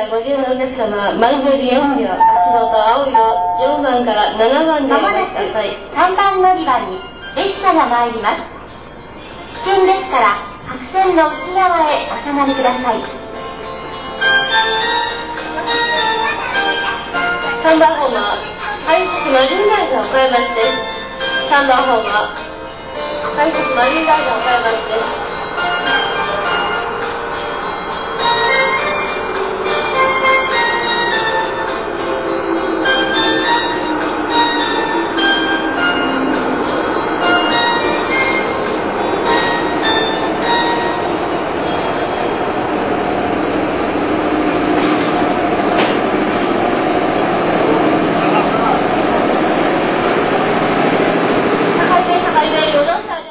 ご利用のお客様、丸文字4両、白色と青色、4番から7番でお待ちください。 3番乗り場に列車が参ります。危険ですから、白線の内側へお下がりください。 3番ホームは、改札マリンライナー岡山市です。3番ホームは、改札マリンライナー岡山市です。